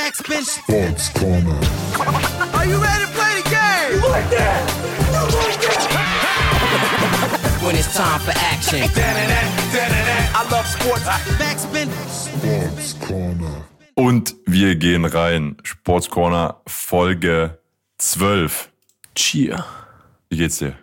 Backspin. Sports Corner. Are you ready to play the game? You like that? You like that? When it's time for action. I love sports. Backspin. Sports Corner. Und wir gehen rein. Sports Corner Folge 12. Cheer. Wie geht's dir?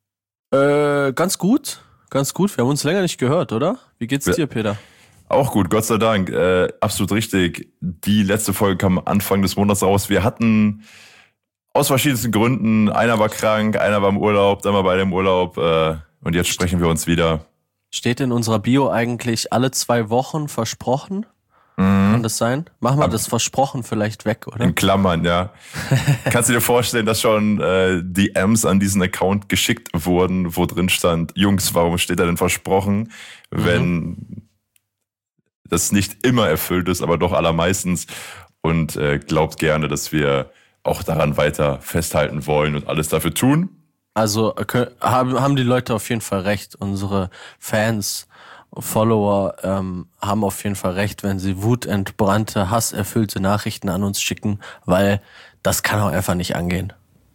Ganz gut. Ganz gut. Wir haben uns länger nicht gehört, oder? Wie geht's dir, Peter? Auch gut, Gott sei Dank. Absolut richtig. Die letzte Folge kam Anfang des Monats raus. Wir hatten aus verschiedensten Gründen, einer war krank, einer war im Urlaub, dann war beide im Urlaub und jetzt sprechen wir uns wieder. Steht in unserer Bio eigentlich alle 2 Wochen versprochen? Kann das sein? Machen wir das Versprochen vielleicht weg, oder? In Klammern, ja. Kannst du dir vorstellen, dass schon DMs an diesen Account geschickt wurden, wo drin stand, Jungs, warum steht da denn versprochen, wenn das nicht immer erfüllt ist, aber doch allermeistens, und glaubt gerne, dass wir auch daran weiter festhalten wollen und alles dafür tun. Also haben die Leute auf jeden Fall recht. Unsere Fans, Follower haben auf jeden Fall recht, wenn sie wutentbrannte, hasserfüllte Nachrichten an uns schicken, weil das kann auch einfach nicht angehen.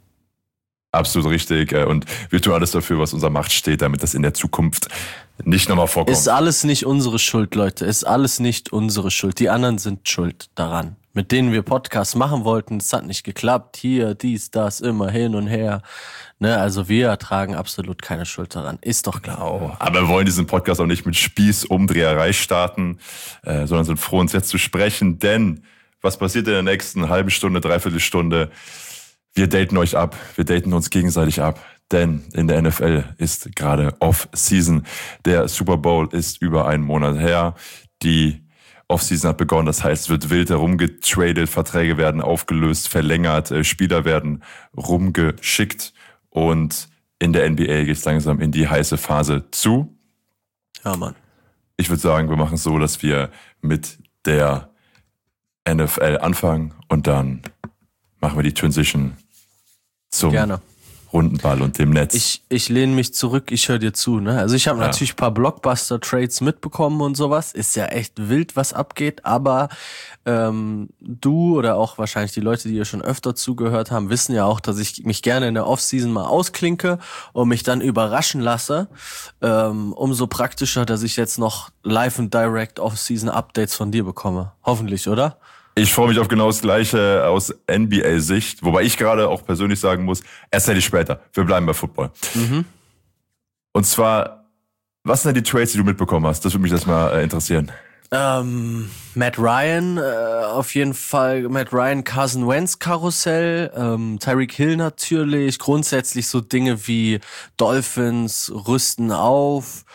Absolut richtig. Und wir tun alles dafür, was unserer Macht steht, damit das in der Zukunft nicht nochmal vorkommt. Ist alles nicht unsere Schuld, Leute. Ist alles nicht unsere Schuld. Die anderen sind schuld daran. Mit denen wir Podcasts machen wollten, es hat nicht geklappt. Hier, dies, das, immer hin und her. Ne, also wir tragen absolut keine Schuld daran. Ist doch klar. Genau. Aber wir wollen diesen Podcast auch nicht mit Spießumdreherei starten, sondern sind froh, uns jetzt zu sprechen. Denn was passiert in der nächsten halben Stunde, Dreiviertelstunde? Wir daten euch ab. Wir daten uns gegenseitig ab. Denn in der NFL ist gerade Off-Season. Der Super Bowl ist über einen Monat her. Die Off-Season hat begonnen, das heißt, es wird wild herumgetradet, Verträge werden aufgelöst, verlängert, Spieler werden rumgeschickt und in der NBA geht es langsam in die heiße Phase zu. Ja, Mann. Ich würde sagen, wir machen es so, dass wir mit der NFL anfangen und dann machen wir die Transition zum Rundenball und dem Netz. Ich lehne mich zurück, ich höre dir zu. Ne? Also ich habe natürlich ein paar Blockbuster-Trades mitbekommen und sowas. Ist ja echt wild, was abgeht. Aber du oder auch wahrscheinlich die Leute, die hier schon öfter zugehört haben, wissen ja auch, dass ich mich gerne in der Offseason mal ausklinke und mich dann überraschen lasse. Umso praktischer, dass ich jetzt noch live und direct Offseason-Updates von dir bekomme. Hoffentlich, oder? Ich freue mich auf genau das Gleiche aus NBA-Sicht, wobei ich gerade auch persönlich sagen muss, erzähl ich später, wir bleiben bei Football. Und zwar, was sind denn die Trades, die du mitbekommen hast? Das würde mich erstmal interessieren. Matt Ryan, auf jeden Fall Matt Ryan, Carson Wentz Karussell, Tyreek Hill natürlich, grundsätzlich so Dinge wie Dolphins rüsten auf,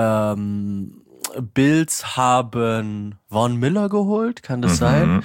Bills haben Von Miller geholt, kann das sein?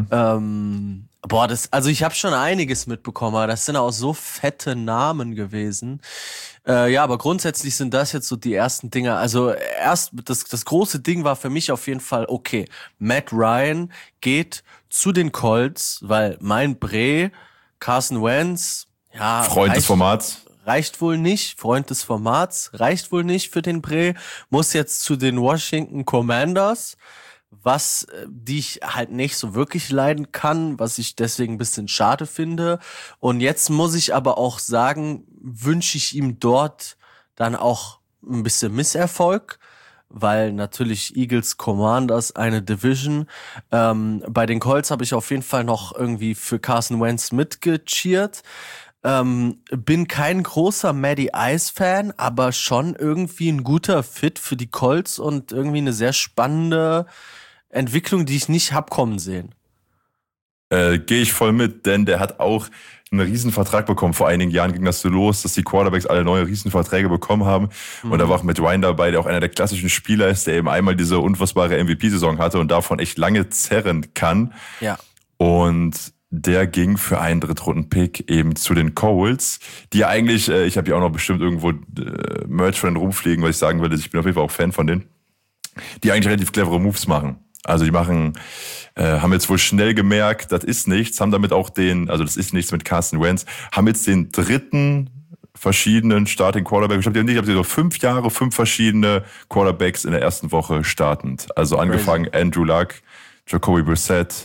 Also ich habe schon einiges mitbekommen, aber das sind auch so fette Namen gewesen. Ja, aber grundsätzlich sind das jetzt so die ersten Dinge. Also das große Ding war für mich auf jeden Fall, okay, Matt Ryan geht zu den Colts, weil mein Bre, Carson Wentz, ja, Freund des Formats. Reicht wohl nicht, Freund des Formats, reicht wohl nicht für den Bre, muss jetzt zu den Washington Commanders, die ich halt nicht so wirklich leiden kann, was ich deswegen ein bisschen schade finde. Und jetzt muss ich aber auch sagen, wünsche ich ihm dort dann auch ein bisschen Misserfolg, weil natürlich Eagles Commanders eine Division. Bei den Colts habe ich auf jeden Fall noch irgendwie für Carson Wentz mitgecheert. Bin kein großer Matty Ice-Fan, aber schon irgendwie ein guter Fit für die Colts und irgendwie eine sehr spannende Entwicklung, die ich nicht hab kommen sehen. Gehe ich voll mit, denn der hat auch einen Riesenvertrag bekommen. Vor einigen Jahren ging das so los, dass die Quarterbacks alle neue Riesenverträge bekommen haben. Und da war auch Matt Ryan dabei, der auch einer der klassischen Spieler ist, der eben einmal diese unfassbare MVP-Saison hatte und davon echt lange zerren kann. Ja. Und der ging für einen Drittrunden-Pick eben zu den Colts, die ja eigentlich, ich habe ja auch noch bestimmt irgendwo Merch von denen rumfliegen, weil ich sagen würde, ich bin auf jeden Fall auch Fan von denen, die eigentlich relativ clevere Moves machen. Also die haben jetzt wohl schnell gemerkt, das ist nichts, haben damit auch das ist nichts mit Carson Wentz, haben jetzt den dritten verschiedenen Starting Quarterback. Ich glaube, die so 5 Jahre, 5 verschiedene Quarterbacks in der ersten Woche startend. Also angefangen Andrew Luck, Jacoby Brissett,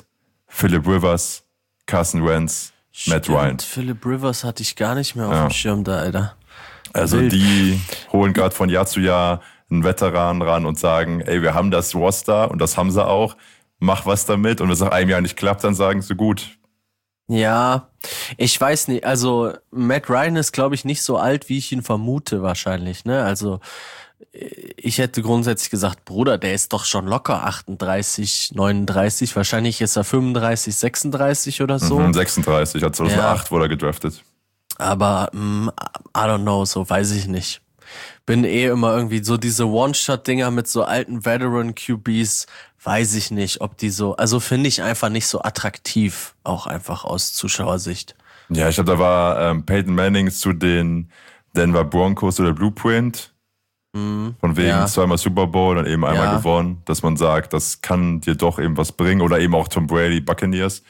Phillip Rivers, Carson Wentz, Matt Ryan. Phillip Rivers hatte ich gar nicht mehr auf dem Schirm da, Alter. Also die holen gerade von Jahr zu Jahr einen Veteran ran und sagen, ey, wir haben das Roster und das haben sie auch, mach was damit. Und wenn es nach einem Jahr nicht klappt, dann sagen sie, gut. Ja, ich weiß nicht, also Matt Ryan ist, glaube ich, nicht so alt, wie ich ihn vermute wahrscheinlich, ne? Also ich hätte grundsätzlich gesagt, Bruder, der ist doch schon locker 38, 39, wahrscheinlich ist er 35, 36 oder so. 36, hat 2008 wurde er gedraftet. Aber I don't know, so weiß ich nicht. Bin immer irgendwie so diese One-Shot-Dinger mit so alten Veteran-QBs, weiß ich nicht, ob die so, also finde ich einfach nicht so attraktiv, auch einfach aus Zuschauersicht. Ja, ich glaube, da war Peyton Manning zu den Denver Broncos oder Blueprint. Von wegen zweimal Super Bowl und eben einmal gewonnen, dass man sagt, das kann dir doch eben was bringen. Oder eben auch Tom Brady, Buccaneers.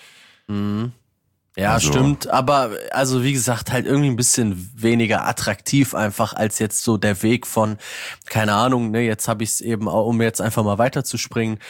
Ja, also. Stimmt. Aber also wie gesagt, halt irgendwie ein bisschen weniger attraktiv einfach als jetzt so der Weg von, keine Ahnung, ne, jetzt habe ich es eben auch, um jetzt einfach mal weiterzuspringen,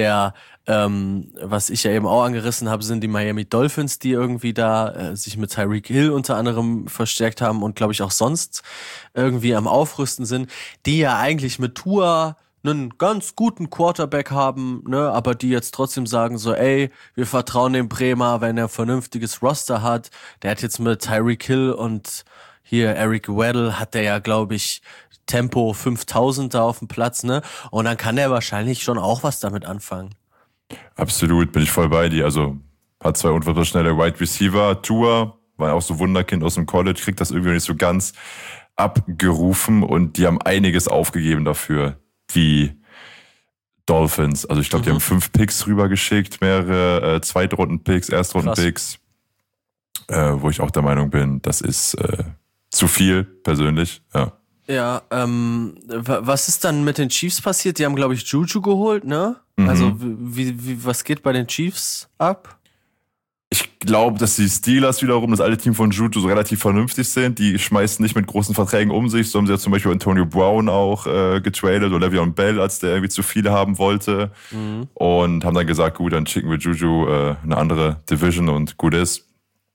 was ich ja eben auch angerissen habe, sind die Miami Dolphins, die irgendwie da sich mit Tyreek Hill unter anderem verstärkt haben und glaube ich auch sonst irgendwie am Aufrüsten sind, die ja eigentlich mit Tua einen ganz guten Quarterback haben, ne, aber die jetzt trotzdem sagen so, ey, wir vertrauen dem Bremer, wenn er ein vernünftiges Roster hat. Der hat jetzt mit Tyreek Hill und hier Eric Weddle hat der ja, glaube ich, Tempo 5000 da auf dem Platz, ne, und dann kann der wahrscheinlich schon auch was damit anfangen. Absolut, bin ich voll bei dir. Also hat zwei unfassbar schnelle Wide Receiver. Tua war ja auch so Wunderkind aus dem College, kriegt das irgendwie nicht so ganz abgerufen und die haben einiges aufgegeben dafür, die Dolphins. Also ich glaube, die haben 5 Picks rübergeschickt, mehrere Zweitrunden-Picks, Erstrunden-Picks, wo ich auch der Meinung bin, das ist zu viel persönlich, ja. Ja, was ist dann mit den Chiefs passiert? Die haben, glaube ich, Juju geholt, ne? Also was geht bei den Chiefs ab? Ich glaube, dass die Steelers wiederum, das alte Team von Juju, so relativ vernünftig sind. Die schmeißen nicht mit großen Verträgen um sich. So haben sie ja zum Beispiel Antonio Brown auch getradet oder Le'Veon Bell, als der irgendwie zu viele haben wollte. Und haben dann gesagt, gut, dann schicken wir Juju eine andere Division und gut ist.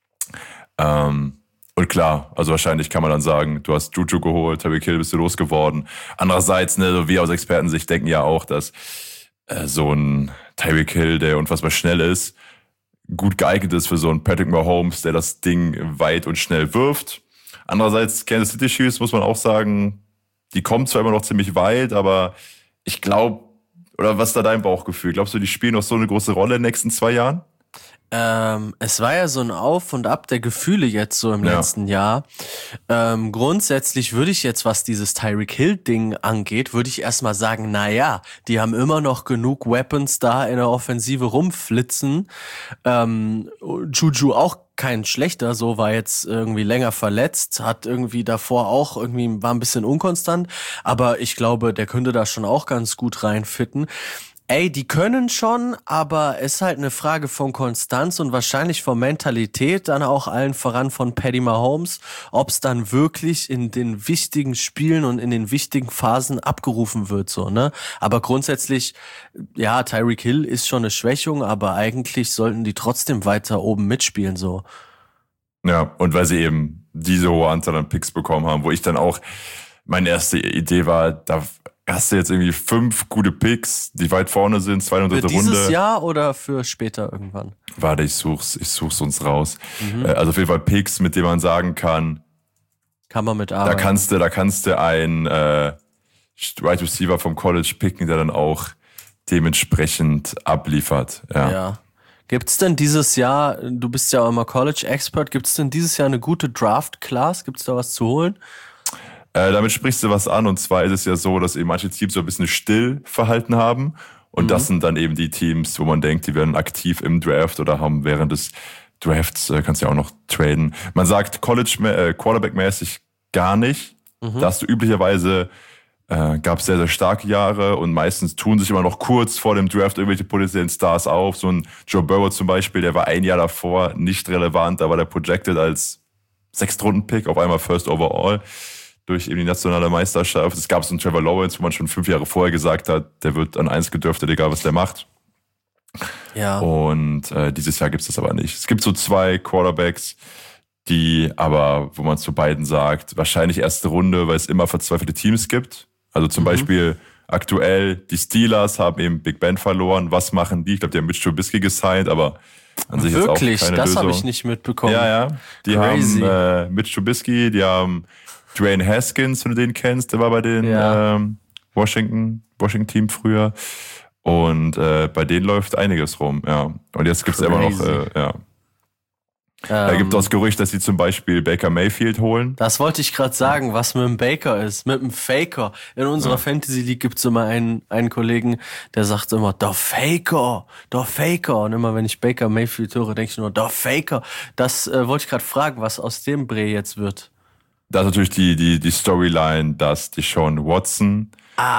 Und klar, also wahrscheinlich kann man dann sagen, du hast Juju geholt, Tyreek Hill bist du losgeworden. Andererseits, ne, so wir aus Expertensicht denken ja auch, dass so ein Tyreek Hill, der unfassbar schnell ist, gut geeignet ist für so einen Patrick Mahomes, der das Ding weit und schnell wirft. Andererseits, Kansas City Chiefs, muss man auch sagen, die kommen zwar immer noch ziemlich weit, aber ich glaube, oder was ist da dein Bauchgefühl? Glaubst du, die spielen noch so eine große Rolle in den nächsten 2 Jahren? Es war ja so ein Auf und Ab der Gefühle jetzt so im letzten Jahr. Grundsätzlich würde ich jetzt, was dieses Tyreek Hill Ding angeht, würde ich erstmal sagen, naja, die haben immer noch genug Weapons da in der Offensive rumflitzen. Juju auch kein schlechter, so war jetzt irgendwie länger verletzt, hat irgendwie davor auch irgendwie, war ein bisschen unkonstant, aber ich glaube, der könnte da schon auch ganz gut reinfitten. Ey, die können schon, aber es ist halt eine Frage von Konstanz und wahrscheinlich von Mentalität, dann auch allen voran von Patty Mahomes, ob es dann wirklich in den wichtigen Spielen und in den wichtigen Phasen abgerufen wird, so, ne? Aber grundsätzlich, ja, Tyreek Hill ist schon eine Schwächung, aber eigentlich sollten die trotzdem weiter oben mitspielen, so. Ja, und weil sie eben diese hohe Anzahl an Picks bekommen haben, wo ich dann auch, meine erste Idee war, da hast du jetzt irgendwie 5 gute Picks, die weit vorne sind, 2. und 3. Runde. Für dieses Jahr oder für später irgendwann? Warte, ich such's uns raus. Also auf jeden Fall Picks, mit denen man sagen kann, kann man mitarbeiten. Da kannst du einen Wide Receiver vom College picken, der dann auch dementsprechend abliefert. Ja. Gibt's denn dieses Jahr, du bist ja auch immer College-Expert, gibt's denn dieses Jahr eine gute Draft-Class? Gibt's da was zu holen? Damit sprichst du was an, und zwar ist es ja so, dass eben manche Teams so ein bisschen still verhalten haben, und das sind dann eben die Teams, wo man denkt, die werden aktiv im Draft oder haben während des Drafts, kannst du ja auch noch traden. Man sagt College Quarterback-mäßig gar nicht. Da hast du üblicherweise, gab es sehr, sehr starke Jahre, und meistens tun sich immer noch kurz vor dem Draft irgendwelche potenziellen Stars auf. So ein Joe Burrow zum Beispiel, der war ein Jahr davor nicht relevant, da war der projected als 6-Runden-Pick, auf einmal First Overall durch eben die nationale Meisterschaft. Es gab so einen Trevor Lawrence, wo man schon 5 Jahre vorher gesagt hat, der wird an 1 gedraftet, egal was der macht. Ja. Und dieses Jahr gibt es das aber nicht. Es gibt so 2 Quarterbacks, die aber, wo man zu beiden sagt, wahrscheinlich erste Runde, weil es immer verzweifelte Teams gibt. Also zum Beispiel aktuell, die Steelers haben eben Big Ben verloren. Was machen die? Ich glaube, die haben Mitch Trubisky gesigned, aber an sich Wirklich? ist auch keine Das Lösung. habe ich nicht mitbekommen. Ja. Die Crazy. haben Mitch Trubisky, die haben Dwayne Haskins, wenn du den kennst, der war bei den Washington-Team früher. Und bei denen läuft einiges rum, ja. Und jetzt gibt's immer noch, Da gibt es das Gerücht, dass sie zum Beispiel Baker Mayfield holen. Das wollte ich gerade sagen, was mit dem Baker ist, mit dem Faker. In unserer Fantasy League gibt's immer einen Kollegen, der sagt immer, der Faker. Und immer wenn ich Baker Mayfield höre, denke ich nur, der Faker. Das wollte ich gerade fragen, was aus dem Bre jetzt wird. Da ist natürlich die Storyline, dass Deshaun Watson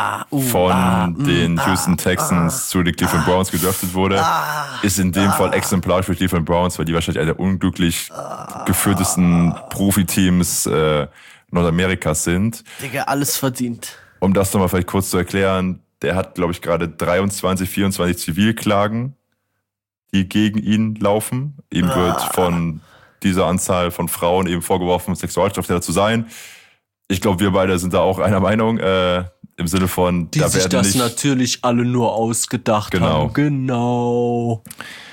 von den Houston Texans zu den Cleveland Browns gedraftet wurde, ist in dem Fall exemplarisch für Cleveland Browns, weil die wahrscheinlich einer der unglücklich geführtesten Profiteams Nordamerikas sind. Digga, alles verdient. Um das nochmal vielleicht kurz zu erklären, der hat, glaube ich, gerade 24 Zivilklagen, die gegen ihn laufen. Ihm wird von dieser Anzahl von Frauen eben vorgeworfen, Sexualstraftäter zu sein. Ich glaube, wir beide sind da auch einer Meinung, im Sinne von, die da sich das natürlich alle nur ausgedacht haben. Genau.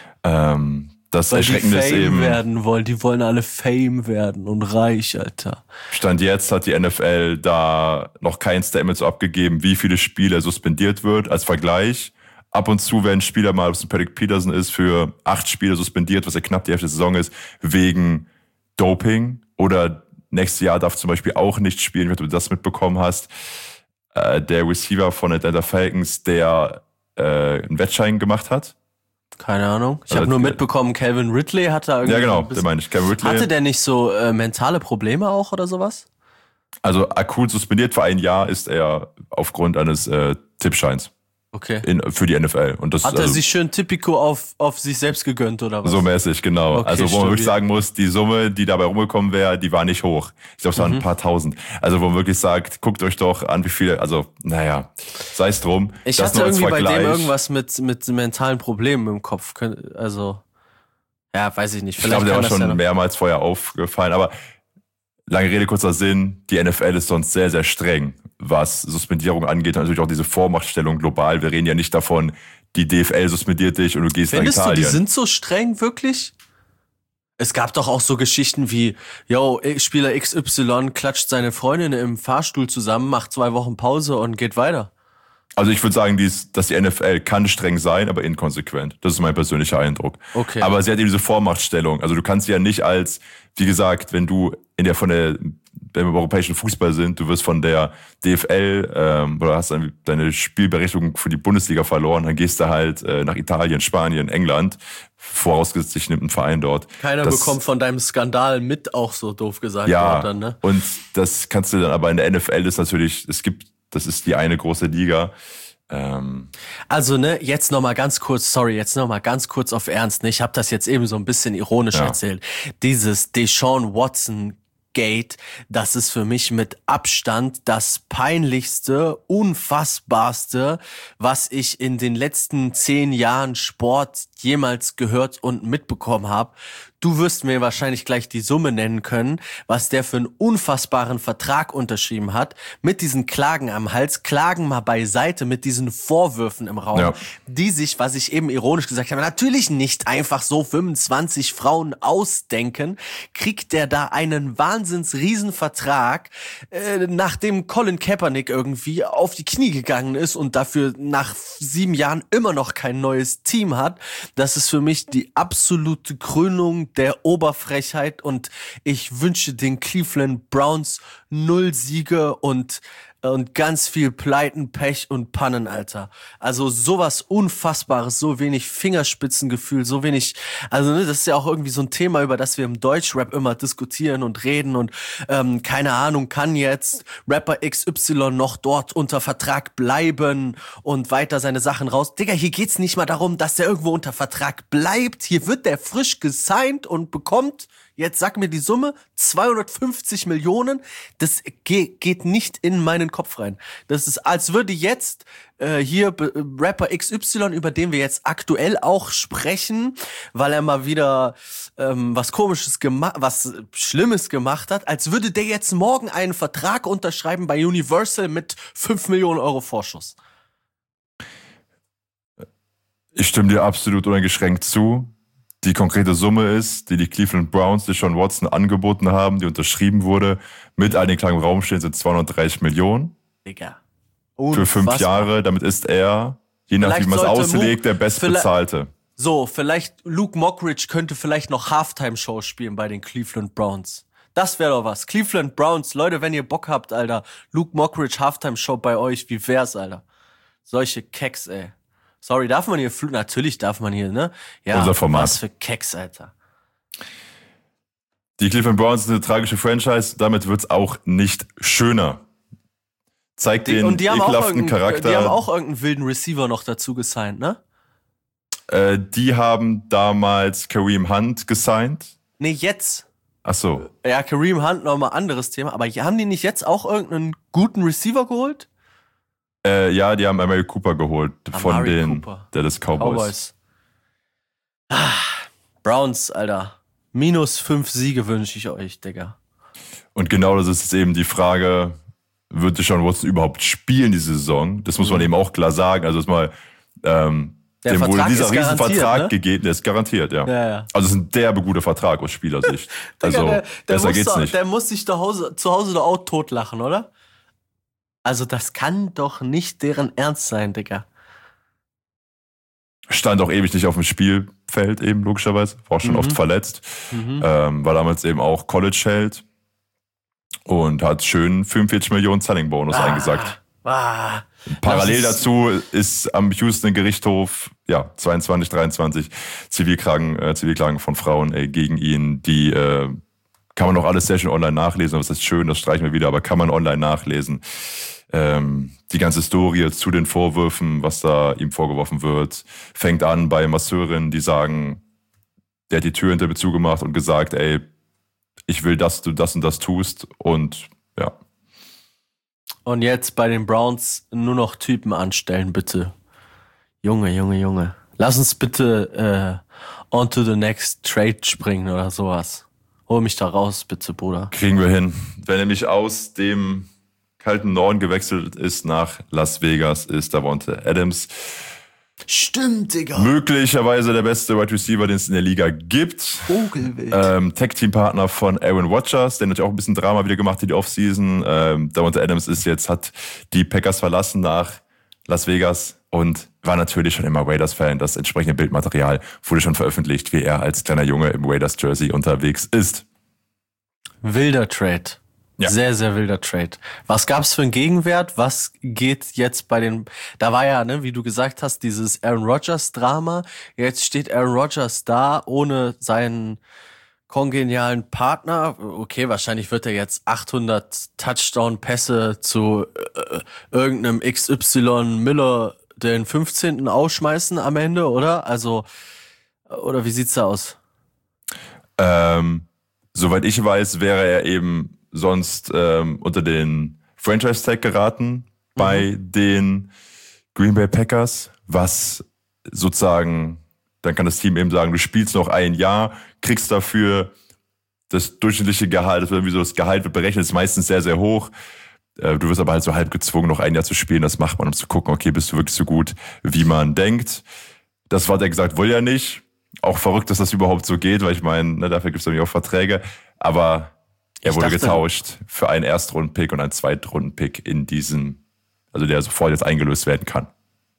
Das Weil Erschreckende ist eben, werden wollen. Die wollen alle Fame werden und reich, Alter. Stand jetzt hat die NFL da noch kein Statement so abgegeben, wie viele Spiele suspendiert wird. Als Vergleich, ab und zu werden Spieler mal, ob es ein Patrick Peterson ist, für 8 Spiele suspendiert, was ja knapp die Hälfte der Saison ist, wegen Doping. Oder nächstes Jahr darf zum Beispiel auch nicht spielen, wenn du das mitbekommen hast. Der Receiver von Atlanta Falcons, der einen Wettschein gemacht hat. Keine Ahnung. Ich habe nur mitbekommen, Calvin Ridley hatte irgendwie... Ja, genau, der meine ich. Calvin Ridley. Hatte der nicht so mentale Probleme auch oder sowas? Also akut suspendiert für ein Jahr ist er aufgrund eines Tippscheins. Okay. Für die NFL. Und das, hat er sich schön Tipico auf sich selbst gegönnt, oder was? So mäßig, genau. Okay, also wo man wirklich sagen muss, die Summe, die dabei rumgekommen wäre, die war nicht hoch. Ich glaube, es waren ein paar tausend. Also wo man wirklich sagt, guckt euch doch an, wie viele, also naja, sei es drum. Ich hatte irgendwie bei dem irgendwas mit mentalen Problemen im Kopf. Also, ja, weiß ich nicht. Vielleicht ich glaube, der war schon mehrmals vorher aufgefallen, aber lange Rede, kurzer Sinn, die NFL ist sonst sehr, sehr streng, was Suspendierung angeht. Und natürlich auch diese Vormachtstellung global. Wir reden ja nicht davon, die DFL suspendiert dich und du gehst nach Italien. Findest du, die sind so streng, wirklich? Es gab doch auch so Geschichten wie, Spieler XY klatscht seine Freundin im Fahrstuhl zusammen, macht 2 Wochen Pause und geht weiter. Also ich würde sagen, dass die NFL kann streng sein, aber inkonsequent. Das ist mein persönlicher Eindruck. Okay. Aber sie hat eben diese Vormachtstellung. Also du kannst ja nicht als, wie gesagt, wenn wir im europäischen Fußball sind, du wirst von der DFL oder hast deine Spielberechtigung für die Bundesliga verloren, dann gehst du halt nach Italien, Spanien, England, vorausgesetzt sich nimmt ein Verein dort. Keiner bekommt von deinem Skandal mit, auch so doof gesagt. Ja, dann, ne? Und das kannst du dann, aber in der NFL ist natürlich, das ist die eine große Liga. Also, jetzt noch mal ganz kurz auf Ernst, ne? Ich habe das jetzt eben so ein bisschen ironisch erzählt. Dieses Deshaun Watson Gate, das ist für mich mit Abstand das peinlichste, unfassbarste, was ich in den letzten 10 Jahren Sport jemals gehört und mitbekommen habe. Du wirst mir wahrscheinlich gleich die Summe nennen können, was der für einen unfassbaren Vertrag unterschrieben hat, mit diesen Klagen am Hals, Klagen mal beiseite, mit diesen Vorwürfen im Raum, die sich, was ich eben ironisch gesagt habe, natürlich nicht einfach so 25 Frauen ausdenken, kriegt der da einen Wahnsinns-Riesenvertrag, nachdem Colin Kaepernick irgendwie auf die Knie gegangen ist und dafür nach 7 Jahren immer noch kein neues Team hat. Das ist für mich die absolute Krönung der Oberfrechheit und ich wünsche den Cleveland Browns 0 Siege und ganz viel Pleiten, Pech und Pannen, Alter. Also sowas Unfassbares, so wenig Fingerspitzengefühl, so wenig, also das ist ja auch irgendwie so ein Thema, über das wir im Deutschrap immer diskutieren und reden und keine Ahnung, kann jetzt Rapper XY noch dort unter Vertrag bleiben und weiter seine Sachen raus. Digga, hier geht's nicht mal darum, dass der irgendwo unter Vertrag bleibt. Hier wird der frisch gesigned und bekommt Jetzt sag mir die Summe, 250 Millionen, das geht nicht in meinen Kopf rein. Das ist, als würde jetzt hier Rapper XY, über den wir jetzt aktuell auch sprechen, weil er mal wieder was Komisches was Schlimmes gemacht hat, als würde der jetzt morgen einen Vertrag unterschreiben bei Universal mit 5 Millionen Euro Vorschuss. Ich stimme dir absolut uneingeschränkt zu. Die konkrete Summe ist, die Cleveland Browns Deshaun Watson angeboten haben, die unterschrieben wurde, mit einigen kleinen im Raum stehen, sind 230 Millionen. Digga. Für 5 Jahre, damit ist er, je nach wie man es auslegt, der Bestbezahlte. So, vielleicht Luke Mockridge könnte vielleicht noch Halftime-Show spielen bei den Cleveland Browns. Das wäre doch was. Cleveland Browns, Leute, wenn ihr Bock habt, Alter, Luke Mockridge Halftime-Show bei euch, wie wär's, Alter? Solche Keks, ey. Sorry, darf man hier Natürlich darf man hier, ne? Ja, unser Format. Was für Keks, Alter. Die Cleveland Browns sind eine tragische Franchise, damit wird's auch nicht schöner. Zeigt den ekelhaften Charakter. Die haben auch irgendeinen wilden Receiver noch dazu gesigned, ne? Die haben damals Kareem Hunt gesigned. Nee, jetzt. Ach so. Ja, Kareem Hunt nochmal anderes Thema. Aber haben die nicht jetzt auch irgendeinen guten Receiver geholt? Ja, die haben Amari Cooper geholt von den Dallas Cowboys. Browns, Alter. -5 Siege wünsche ich euch, Digga. Und genau das ist jetzt eben die Frage, wird Deshaun Watson überhaupt spielen diese Saison? Das muss man eben auch klar sagen. Also dass mal dem wurde dieser Riesenvertrag gegeben, der ist garantiert, ja. Also es ist ein derbe guter Vertrag aus Spielersicht. Also besser geht's nicht. Der muss sich zu Hause doch auch totlachen, oder? Also das kann doch nicht deren Ernst sein, Digga. Stand auch ewig nicht auf dem Spielfeld eben, logischerweise. War auch schon oft verletzt. War damals eben auch College-Held und hat schön 45 Millionen Signing-Bonus eingesackt. Parallel dazu ist am Houston Gerichtshof 22, 23 Zivilklagen von Frauen gegen ihn, die kann man auch alles sehr schön online nachlesen. Das ist schön, das streichen wir wieder, aber kann man online nachlesen. Die ganze Historie zu den Vorwürfen, was da ihm vorgeworfen wird, fängt an bei Masseurinnen, die sagen, der hat die Tür hinter mir zugemacht und gesagt, ey, ich will, dass du das und das tust und ja. Und jetzt bei den Browns nur noch Typen anstellen, bitte. Junge. Lass uns bitte on to the next trade springen oder sowas. Hol mich da raus, bitte, Bruder. Kriegen wir hin. Wer nämlich aus dem kalten Norden gewechselt ist nach Las Vegas, ist Davante Adams. Stimmt, Digga. Möglicherweise der beste Wide Receiver, den es in der Liga gibt. Vogelwild. Tag-Team-Partner von Aaron Rodgers, der hat auch ein bisschen Drama wieder gemacht in die Offseason. Davante Adams hat die Packers verlassen nach Las Vegas und war natürlich schon immer Raiders-Fan. Das entsprechende Bildmaterial wurde schon veröffentlicht, wie er als kleiner Junge im Raiders-Jersey unterwegs ist. Wilder Trade. Ja. Sehr, sehr wilder Trade. Was gab's für einen Gegenwert? Was geht jetzt bei den... Da war ja, ne, wie du gesagt hast, dieses Aaron Rodgers-Drama. Jetzt steht Aaron Rodgers da, ohne seinen kongenialen Partner. Okay, wahrscheinlich wird er jetzt 800 Touchdown-Pässe zu irgendeinem XY Miller den 15. ausschmeißen am Ende, oder? Also, oder wie sieht's da aus? Soweit ich weiß, wäre er eben sonst unter den Franchise-Tag geraten bei den Green Bay Packers, was sozusagen, dann kann das Team eben sagen, du spielst noch ein Jahr, kriegst dafür das durchschnittliche Gehalt, das Gehalt wird berechnet, ist meistens sehr, sehr hoch. Du wirst aber halt so halb gezwungen, noch ein Jahr zu spielen. Das macht man, um zu gucken, okay, bist du wirklich so gut, wie man denkt. Das hat er gesagt, will ja nicht. Auch verrückt, dass das überhaupt so geht, weil ich meine, ne, dafür gibt es nämlich auch Verträge. Aber er wurde getauscht für einen Erstrunden-Pick und einen Zweitrunden-Pick in diesem, also der sofort jetzt eingelöst werden kann.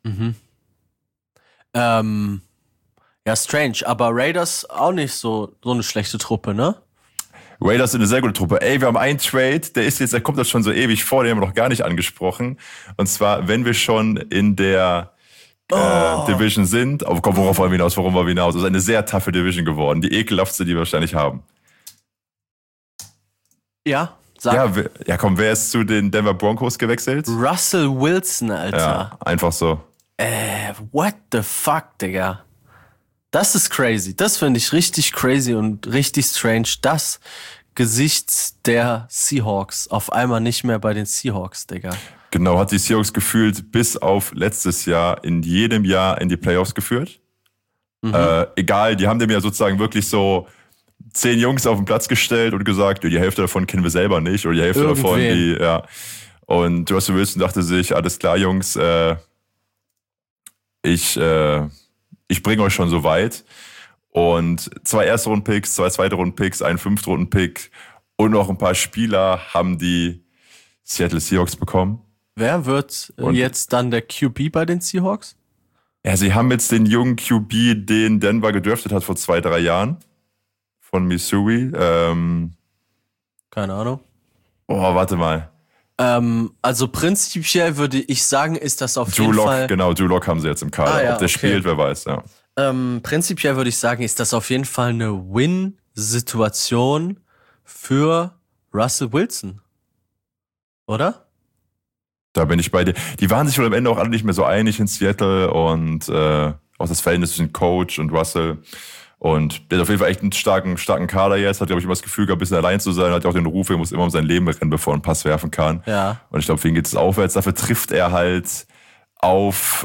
Ja, strange. Aber Raiders auch nicht so eine schlechte Truppe, ne? Raiders sind eine sehr gute Truppe. Ey, wir haben einen Trade, der kommt das schon so ewig vor, den haben wir noch gar nicht angesprochen. Und zwar, wenn wir schon in der Division sind, worauf wollen wir hinaus? Das ist eine sehr taffe Division geworden. Die ekelhaftste, die wir wahrscheinlich haben. Ja, sag. Ja, komm, wer ist zu den Denver Broncos gewechselt? Russell Wilson, Alter. Ja, einfach so. What the fuck, Digga? Das ist crazy. Das finde ich richtig crazy und richtig strange. Das Gesicht der Seahawks auf einmal nicht mehr bei den Seahawks, Digga. Genau, hat die Seahawks gefühlt bis auf letztes Jahr in jedem Jahr in die Playoffs geführt. Egal, die haben dem ja sozusagen wirklich so 10 Jungs auf den Platz gestellt und gesagt, die Hälfte davon kennen wir selber nicht oder die Hälfte davon, ja. Und Russell Wilson dachte sich, alles klar, Jungs, ich bringe euch schon so weit. Und 2 Erstrunden-Picks, 2 Zweitrunden-Picks, einen 5-Runden-Pick und noch ein paar Spieler haben die Seattle Seahawks bekommen. Wer wird jetzt dann der QB bei den Seahawks? Ja, sie haben jetzt den jungen QB, den Denver gedraftet hat vor 2-3 Jahren. Von Missouri. Keine Ahnung. Oh, warte mal. Also prinzipiell würde ich sagen, ist das auf jeden Fall... Genau, Drew Lock haben sie jetzt im Kader. Ja, ob der spielt, wer weiß, ja. Prinzipiell würde ich sagen, ist das auf jeden Fall eine Win-Situation für Russell Wilson. Oder? Da bin ich bei dir. Die waren sich wohl am Ende auch alle nicht mehr so einig in Seattle und auch das Verhältnis zwischen Coach und Russell. Und der hat auf jeden Fall echt einen starken Kader jetzt. Hat, glaube ich, immer das Gefühl gehabt, ein bisschen allein zu sein. Hat ja auch den Ruf, er muss immer um sein Leben rennen, bevor er einen Pass werfen kann. Ja. Und ich glaube, für ihn geht es aufwärts. Dafür trifft er halt auf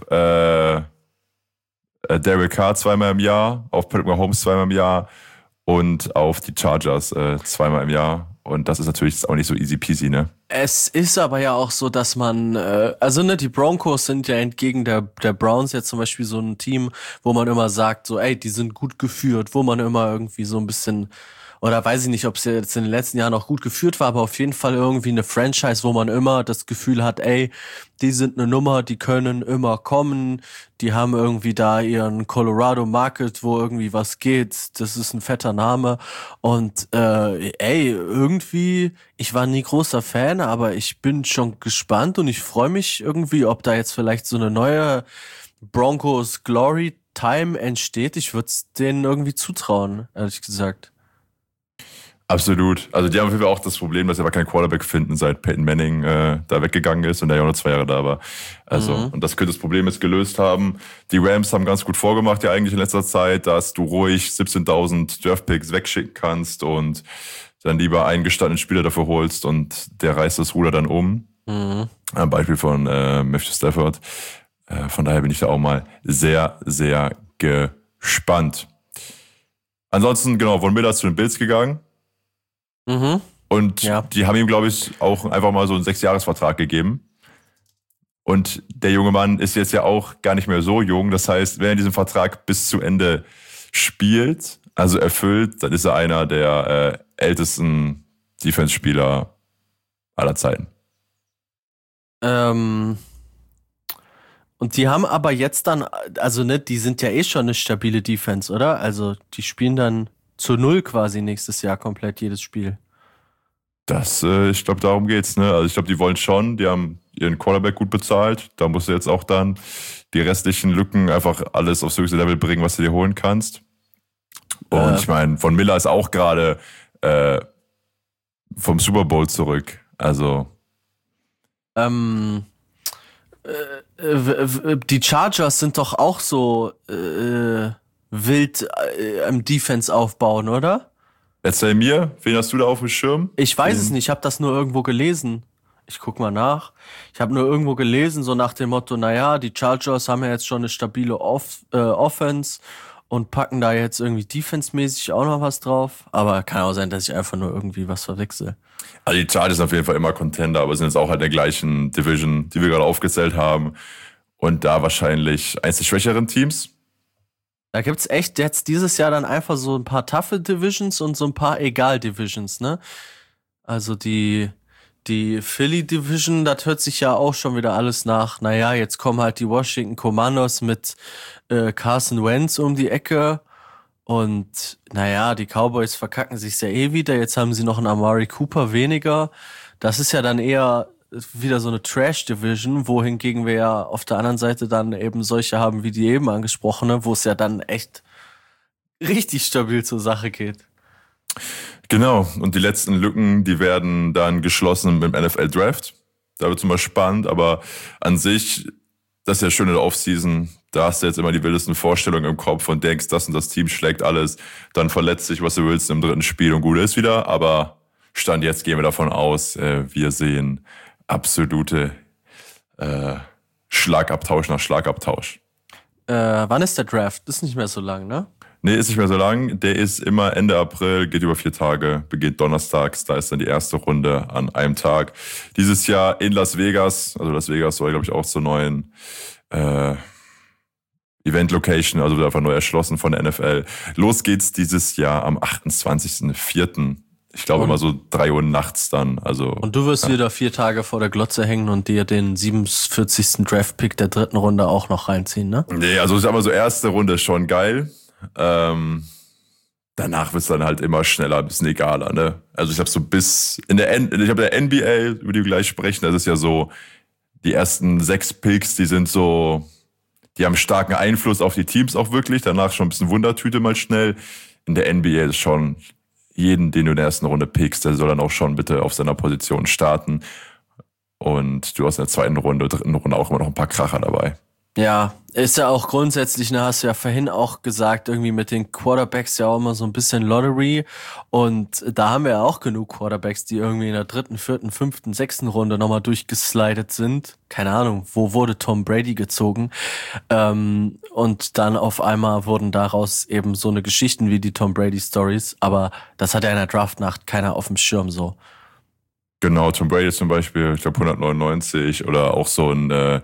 Derek Carr 2-mal im Jahr, auf Patrick Mahomes 2-mal im Jahr und auf die Chargers 2-mal im Jahr. Und das ist natürlich auch nicht so easy peasy, ne? Es ist aber ja auch so, dass man, die Broncos sind ja entgegen der Browns jetzt zum Beispiel so ein Team, wo man immer sagt, so, ey, die sind gut geführt, wo man immer irgendwie so ein bisschen, oder weiß ich nicht, ob es jetzt in den letzten Jahren auch gut geführt war, aber auf jeden Fall irgendwie eine Franchise, wo man immer das Gefühl hat, ey, die sind eine Nummer, die können immer kommen, die haben irgendwie da ihren Colorado Market, wo irgendwie was geht, das ist ein fetter Name und irgendwie, ich war nie großer Fan, aber ich bin schon gespannt und ich freue mich irgendwie, ob da jetzt vielleicht so eine neue Broncos Glory Time entsteht. Ich würde es denen irgendwie zutrauen, ehrlich gesagt. Absolut. Also die haben auf jeden Fall auch das Problem, dass sie aber keinen Quarterback finden, seit Peyton Manning da weggegangen ist und der ja auch nur 2 Jahre da war. Also, und das könnte das Problem jetzt gelöst haben. Die Rams haben ganz gut vorgemacht ja eigentlich in letzter Zeit, dass du ruhig 17.000 Draftpicks wegschicken kannst und dann lieber einen gestandenen Spieler dafür holst und der reißt das Ruder dann um. Ein Beispiel von Matthew Stafford. Von daher bin ich da auch mal sehr, sehr gespannt. Ansonsten, genau, Von Miller ist zu den Bills gegangen. Und die haben ihm, glaube ich, auch einfach mal so einen 6-Jahres-Vertrag gegeben. Und der junge Mann ist jetzt ja auch gar nicht mehr so jung. Das heißt, wenn er diesen Vertrag bis zu Ende spielt, also erfüllt, dann ist er einer der ältesten Defense-Spieler aller Zeiten. Und die haben aber jetzt dann, also ne, die sind ja eh schon eine stabile Defense, oder? Also die spielen dann zu 0 quasi nächstes Jahr komplett jedes Spiel. Ich glaube, darum geht's, ne? Also ich glaube, die wollen schon, die haben ihren Quarterback gut bezahlt. Da musst du jetzt auch dann die restlichen Lücken einfach alles aufs höchste Level bringen, was du dir holen kannst. Und ich meine, Von Miller ist auch gerade vom Super Bowl zurück. Also die Chargers sind doch auch so wild im Defense aufbauen, oder? Erzähl mir, wen hast du da auf dem Schirm? Ich weiß es nicht, ich habe das nur irgendwo gelesen. Ich guck mal nach. Ich habe nur irgendwo gelesen, so nach dem Motto, naja, die Chargers haben ja jetzt schon eine stabile Offense und packen da jetzt irgendwie defense-mäßig auch noch was drauf. Aber kann auch sein, dass ich einfach nur irgendwie was verwechsel. Also die Chargers sind auf jeden Fall immer Contender, aber sind jetzt auch halt in der gleichen Division, die wir gerade aufgezählt haben. Und da wahrscheinlich eins der schwächeren Teams. Da gibt's echt jetzt dieses Jahr dann einfach so ein paar taffe Divisions und so ein paar Egal-Divisions, ne? Also die Philly Division, das hört sich ja auch schon wieder alles nach, naja, jetzt kommen halt die Washington Commanders mit Carson Wentz um die Ecke und naja, die Cowboys verkacken sich's ja eh wieder, jetzt haben sie noch einen Amari Cooper weniger. Das ist ja dann eher wieder so eine Trash-Division, wohingegen wir ja auf der anderen Seite dann eben solche haben wie die eben angesprochene, wo es ja dann echt richtig stabil zur Sache geht. Genau, und die letzten Lücken, die werden dann geschlossen mit dem NFL-Draft. Da wird es immer spannend, aber an sich, das ist ja schön in der Offseason, Da hast du jetzt immer die wildesten Vorstellungen im Kopf und denkst, das und das Team schlägt alles, dann verletzt sich, was du willst im dritten Spiel und gut ist wieder. Aber Stand jetzt gehen wir davon aus, wir sehen absolute Schlagabtausch nach Schlagabtausch. Wann ist der Draft? Ist nicht mehr so lang, ne? Nee, ist nicht mehr so lang. Der ist immer Ende April, geht über 4 Tage, beginnt donnerstags. Da ist dann die erste Runde an einem Tag. Dieses Jahr in Las Vegas. Also Las Vegas soll, glaube ich, auch zur neuen Event-Location, also wird einfach neu erschlossen von der NFL. Los geht's dieses Jahr am 28.04. Ich glaube immer so 3 Uhr nachts dann. Also, und du wirst wieder 4 Tage vor der Glotze hängen und dir den 47. Draft-Pick der 3. Runde auch noch reinziehen, ne? Nee, also ich sag mal so, erste Runde ist schon geil. Danach wird's dann halt immer schneller, ein bisschen egaler, ne? Also ich habe so bis in der NBA, über die wir gleich sprechen, das ist ja so, die ersten 6 Picks, die sind so, die haben starken Einfluss auf die Teams auch wirklich. Danach schon ein bisschen Wundertüte mal schnell. In der NBA ist schon jeden, den du in der ersten Runde pickst, der soll dann auch schon bitte auf seiner Position starten. Und du hast in der 2. Runde, 3. Runde auch immer noch ein paar Kracher dabei. Ja, ist ja auch grundsätzlich, ne, hast du ja vorhin auch gesagt, irgendwie mit den Quarterbacks ja auch immer so ein bisschen Lottery. Und da haben wir ja auch genug Quarterbacks, die irgendwie in der 3., 4., 5., 6. Runde nochmal durchgeslidet sind. Keine Ahnung, wo wurde Tom Brady gezogen? Und dann auf einmal wurden daraus eben so eine Geschichten wie die Tom Brady Stories. Aber das hat ja in der Draftnacht keiner auf dem Schirm so. Genau, Tom Brady zum Beispiel, ich glaube 199 oder auch so ein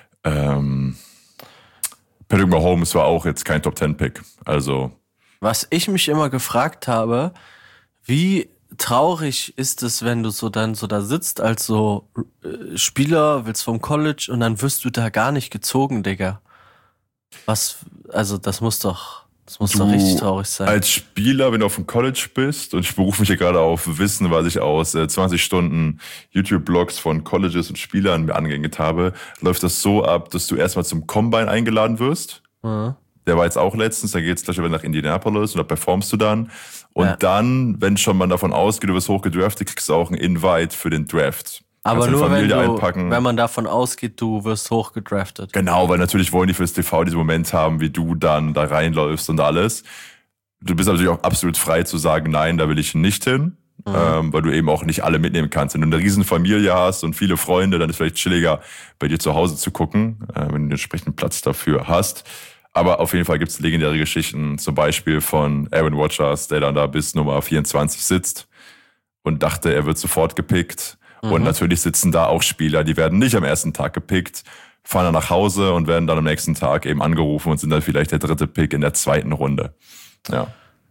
Patrick Mahomes war auch jetzt kein Top-10-Pick. Also. Was ich mich immer gefragt habe, wie traurig ist es, wenn du so dann so da sitzt als so Spieler, willst vom College und dann wirst du da gar nicht gezogen, Digga. Also das muss doch richtig traurig sein. Als Spieler, wenn du auf dem College bist, und ich berufe mich hier gerade auf Wissen, was ich aus 20 Stunden YouTube-Blogs von Colleges und Spielern mir angeeignet habe, läuft das so ab, dass du erstmal zum Combine eingeladen wirst. Mhm. Der war jetzt auch letztens, da geht's gleich wieder nach Indianapolis und da performst du dann. Und dann, wenn schon man davon ausgeht, du wirst hochgedraftet, kriegst du auch ein Invite für den Draft. Aber nur wenn man davon ausgeht, du wirst hochgedraftet. Genau, weil natürlich wollen die fürs TV diesen Moment haben, wie du dann da reinläufst und alles. Du bist natürlich auch absolut frei zu sagen, nein, da will ich nicht hin, weil du eben auch nicht alle mitnehmen kannst. Wenn du eine riesen Familie hast und viele Freunde, dann ist es vielleicht chilliger, bei dir zu Hause zu gucken, wenn du den entsprechenden Platz dafür hast. Aber auf jeden Fall gibt es legendäre Geschichten, zum Beispiel von Aaron Rodgers, der dann da bis Nummer 24 sitzt und dachte, er wird sofort gepickt. Und natürlich sitzen da auch Spieler, die werden nicht am ersten Tag gepickt, fahren dann nach Hause und werden dann am nächsten Tag eben angerufen und sind dann vielleicht der 3. Pick in der 2. Runde. Ja.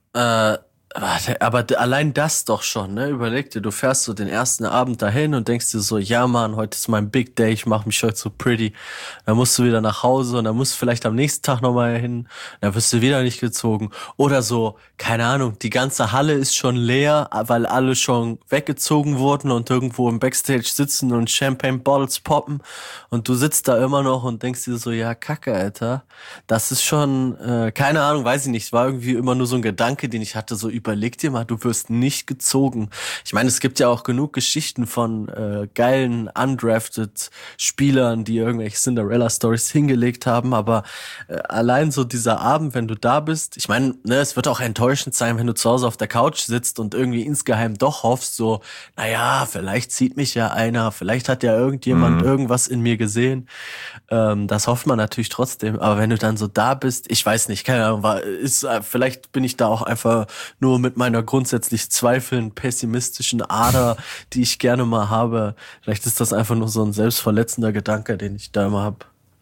Aber allein das doch schon, ne? Überleg dir, du fährst so den ersten Abend dahin und denkst dir so, ja Mann, heute ist mein Big Day, ich mach mich heute so pretty. Dann musst du wieder nach Hause und dann musst du vielleicht am nächsten Tag nochmal hin, dann wirst du wieder nicht gezogen. Oder so, keine Ahnung, die ganze Halle ist schon leer, weil alle schon weggezogen wurden und irgendwo im Backstage sitzen und Champagne Bottles poppen und du sitzt da immer noch und denkst dir so, ja Kacke, Alter. Das ist schon, keine Ahnung, weiß ich nicht, es war irgendwie immer nur so ein Gedanke, den ich hatte, so überleg dir mal, du wirst nicht gezogen. Ich meine, es gibt ja auch genug Geschichten von geilen, undrafted Spielern, die irgendwelche Cinderella-Stories hingelegt haben, aber allein so dieser Abend, wenn du da bist, ich meine, ne, es wird auch enttäuschend sein, wenn du zu Hause auf der Couch sitzt und irgendwie insgeheim doch hoffst, so, naja, vielleicht sieht mich ja einer, vielleicht hat ja irgendjemand irgendwas in mir gesehen. Das hofft man natürlich trotzdem, aber wenn du dann so da bist, ich weiß nicht, keine Ahnung, vielleicht bin ich da auch einfach nur mit meiner grundsätzlich zweifelnden, pessimistischen Ader, die ich gerne mal habe. Vielleicht ist das einfach nur so ein selbstverletzender Gedanke, den ich da immer habe.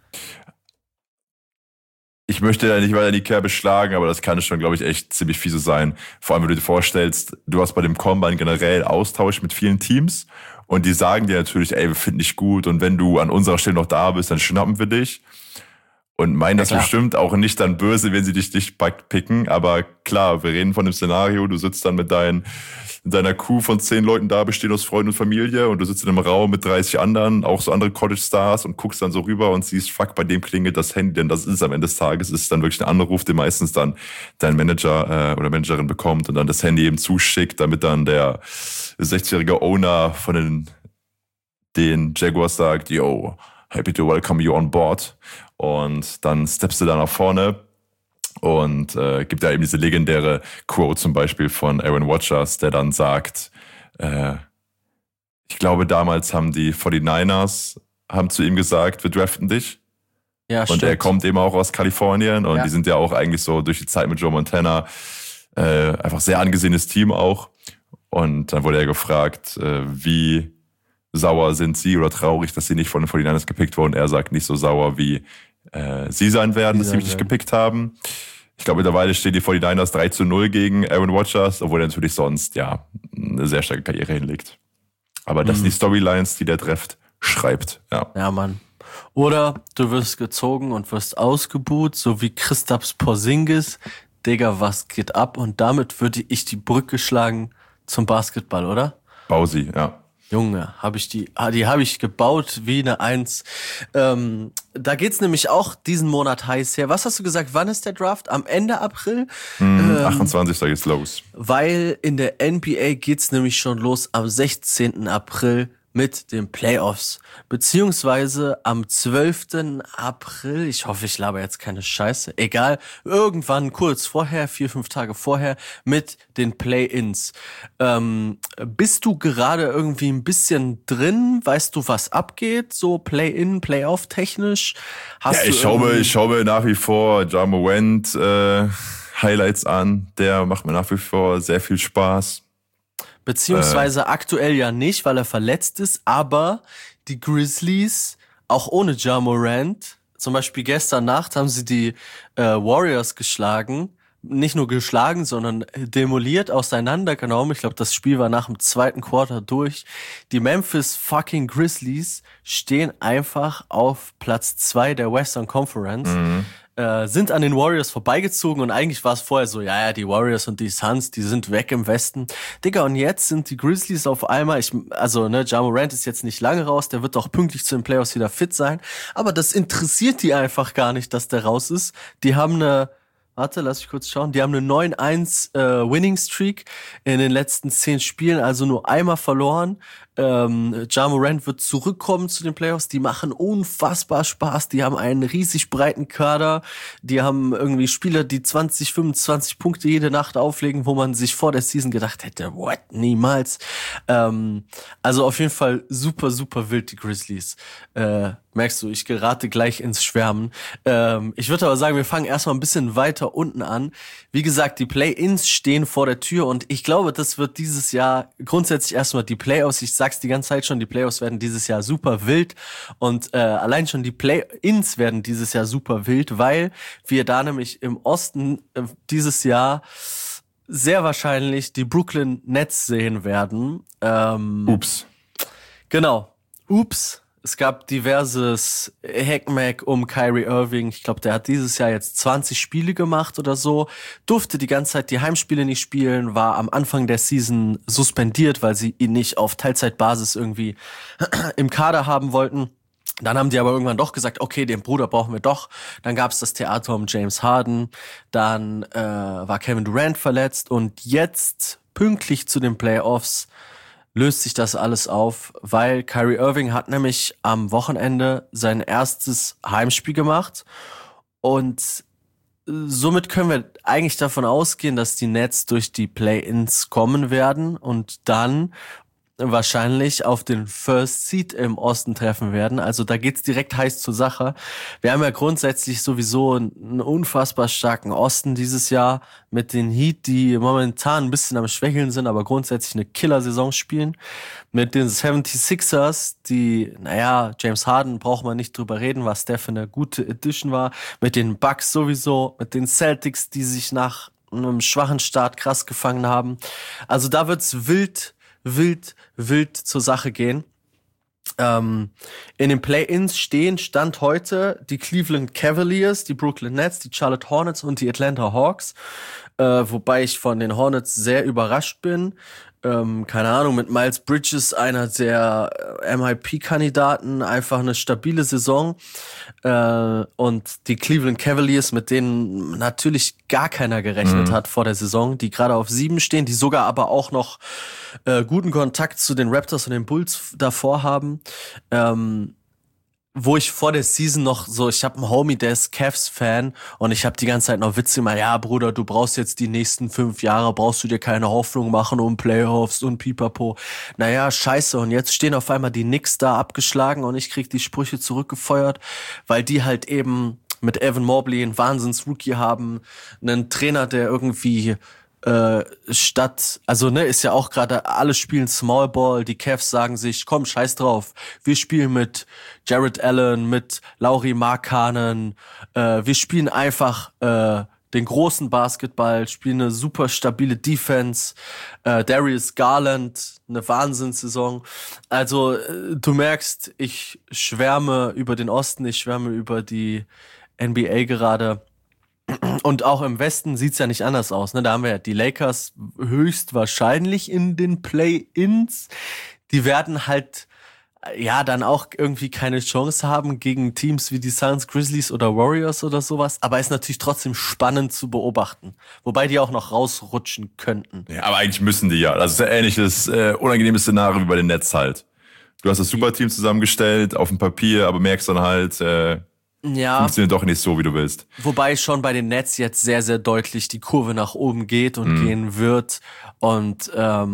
Ich möchte da nicht weiter in die Kerbe schlagen, aber das kann schon, glaube ich, echt ziemlich fiese sein. Vor allem, wenn du dir vorstellst, du hast bei dem Combine generell Austausch mit vielen Teams und die sagen dir natürlich, ey, wir finden dich gut und wenn du an unserer Stelle noch da bist, dann schnappen wir dich. Und meinen das bestimmt auch nicht dann böse, wenn sie dich nicht picken. Aber klar, wir reden von dem Szenario, du sitzt dann mit deiner Crew von 10 Leuten da, bestehend aus Freunden und Familie und du sitzt in einem Raum mit 30 anderen, auch so andere College-Stars und guckst dann so rüber und siehst, fuck, bei dem klingelt das Handy, denn das ist am Ende des Tages, ist dann wirklich ein Anruf, den meistens dann dein Manager oder Managerin bekommt und dann das Handy eben zuschickt, damit dann der 60-jährige Owner von den Jaguars sagt, yo, happy to welcome you on board. Und dann steppst du da nach vorne und gibt ja eben diese legendäre Quote zum Beispiel von Aaron Rodgers, der dann sagt, ich glaube damals haben die 49ers zu ihm gesagt, wir draften dich. Ja, und stimmt. er kommt eben auch aus Kalifornien und die sind ja auch eigentlich so durch die Zeit mit Joe Montana einfach sehr angesehenes Team auch. Und dann wurde er gefragt, wie sauer sind sie oder traurig, dass sie nicht von den 49ers gepickt wurden. Er sagt, nicht so sauer, wie sie sein werden, dass sie mich nicht gepickt haben. Ich glaube, mittlerweile stehen die 49ers 3-0 gegen Aaron Rodgers, obwohl er natürlich sonst ja eine sehr starke Karriere hinlegt. Aber das sind die Storylines, die der Draft schreibt. Ja, Mann. Oder du wirst gezogen und wirst ausgebuht, so wie Kristaps Porzingis. Digga, was geht ab? Und damit würde ich die Brücke schlagen zum Basketball, oder? Bausi, ja. Junge, die habe ich gebaut wie eine Eins. Da geht's nämlich auch diesen Monat heiß her. Was hast du gesagt? Wann ist der Draft? Am Ende April? 28. geht's los. Weil in der NBA geht's nämlich schon los am 16. April mit den Playoffs. Beziehungsweise am 12. April, ich hoffe, ich laber jetzt keine Scheiße, egal, irgendwann kurz vorher, 4-5 Tage vorher, mit den Play-Ins. Bist du gerade irgendwie ein bisschen drin? Weißt du, was abgeht? So Play-In, Play-Off technisch? Ich schaue mir nach wie vor Ja Morant Highlights an. Der macht mir nach wie vor sehr viel Spaß. Beziehungsweise aktuell ja nicht, weil er verletzt ist, aber die Grizzlies, auch ohne Ja Morant, zum Beispiel gestern Nacht haben sie die Warriors geschlagen, nicht nur geschlagen, sondern demoliert, auseinandergenommen. Ich glaube, das Spiel war nach dem zweiten Quarter durch. Die Memphis fucking Grizzlies stehen einfach auf Platz 2 der Western Conference. Sind an den Warriors vorbeigezogen und eigentlich war es vorher so, ja, die Warriors und die Suns, die sind weg im Westen. Digga, und jetzt sind die Grizzlies auf einmal, Ja Morant ist jetzt nicht lange raus, der wird auch pünktlich zu den Playoffs wieder fit sein, aber das interessiert die einfach gar nicht, dass der raus ist. Die haben lass mich kurz schauen. Die haben eine 9-1 Winning Streak in den letzten 10 Spielen, also nur einmal verloren. Ja Morant wird zurückkommen zu den Playoffs. Die machen unfassbar Spaß. Die haben einen riesig breiten Kader. Die haben irgendwie Spieler, die 20, 25 Punkte jede Nacht auflegen, wo man sich vor der Season gedacht hätte, what? Niemals. Also auf jeden Fall super, super wild, die Grizzlies. Merkst du, ich gerate gleich ins Schwärmen. Ich würde aber sagen, wir fangen erstmal ein bisschen weiter unten an. Wie gesagt, die Play-Ins stehen vor der Tür und ich glaube, das wird dieses Jahr grundsätzlich erstmal die Playoffs. Ich sag's die ganze Zeit schon, die Playoffs werden dieses Jahr super wild und allein schon die Play-Ins werden dieses Jahr super wild, weil wir da nämlich im Osten dieses Jahr sehr wahrscheinlich die Brooklyn Nets sehen werden. Ups. Genau. Ups. Es gab diverses Hackmack um Kyrie Irving. Ich glaube, der hat dieses Jahr jetzt 20 Spiele gemacht oder so. Durfte die ganze Zeit die Heimspiele nicht spielen, war am Anfang der Season suspendiert, weil sie ihn nicht auf Teilzeitbasis irgendwie im Kader haben wollten. Dann haben die aber irgendwann doch gesagt, okay, den Bruder brauchen wir doch. Dann gab es das Theater um James Harden. Dann war Kevin Durant verletzt. Und jetzt, pünktlich zu den Playoffs, löst sich das alles auf, weil Kyrie Irving hat nämlich am Wochenende sein erstes Heimspiel gemacht und somit können wir eigentlich davon ausgehen, dass die Nets durch die Play-Ins kommen werden und dann wahrscheinlich auf den First Seed im Osten treffen werden. Also da geht's direkt heiß zur Sache. Wir haben ja grundsätzlich sowieso einen unfassbar starken Osten dieses Jahr mit den Heat, die momentan ein bisschen am Schwächeln sind, aber grundsätzlich eine Killer-Saison spielen. Mit den 76ers, die, James Harden braucht man nicht drüber reden, was der für eine gute Edition war. Mit den Bucks sowieso, mit den Celtics, die sich nach einem schwachen Start krass gefangen haben. Also da wird's wild zur Sache gehen. In den Play-Ins Stand heute die Cleveland Cavaliers, die Brooklyn Nets, die Charlotte Hornets und die Atlanta Hawks. Wobei ich von den Hornets sehr überrascht bin. Keine Ahnung, mit Miles Bridges, einer der MIP-Kandidaten, einfach eine stabile Saison. Und die Cleveland Cavaliers, mit denen natürlich gar keiner gerechnet hat vor der Saison, die gerade auf 7 stehen, die sogar aber auch noch guten Kontakt zu den Raptors und den Bulls davor haben. wo ich vor der Season noch so, ich habe einen Homie, der ist Cavs-Fan und ich habe die ganze Zeit noch Witze gemacht, ja Bruder, du brauchst jetzt die nächsten 5 Jahre, brauchst du dir keine Hoffnung machen um Playoffs und pipapo. Naja, scheiße, und jetzt stehen auf einmal die Knicks da abgeschlagen und ich krieg die Sprüche zurückgefeuert, weil die halt eben mit Evan Mobley einen Wahnsinns-Rookie haben, einen Trainer, der irgendwie ist ja auch gerade, alle spielen Small Ball, die Cavs sagen sich, komm, scheiß drauf, wir spielen mit Jared Allen, mit Lauri Markkanen, wir spielen einfach den großen Basketball, spielen eine super stabile Defense, Darius Garland, eine Wahnsinnssaison. Also du merkst, ich schwärme über den Osten, ich schwärme über die NBA gerade. Und auch im Westen sieht's ja nicht anders aus, ne? Da haben wir ja die Lakers höchstwahrscheinlich in den Play-Ins. Die werden halt ja dann auch irgendwie keine Chance haben gegen Teams wie die Suns, Grizzlies oder Warriors oder sowas. Aber ist natürlich trotzdem spannend zu beobachten. Wobei die auch noch rausrutschen könnten. Ja, aber eigentlich müssen die ja. Also es ist ja ähnliches, unangenehmes Szenario wie bei den Nets halt. Du hast das Superteam zusammengestellt auf dem Papier, aber merkst dann halt, funktioniert doch nicht so, wie du willst. Wobei schon bei den Nets jetzt sehr, sehr deutlich die Kurve nach oben geht und gehen wird. Und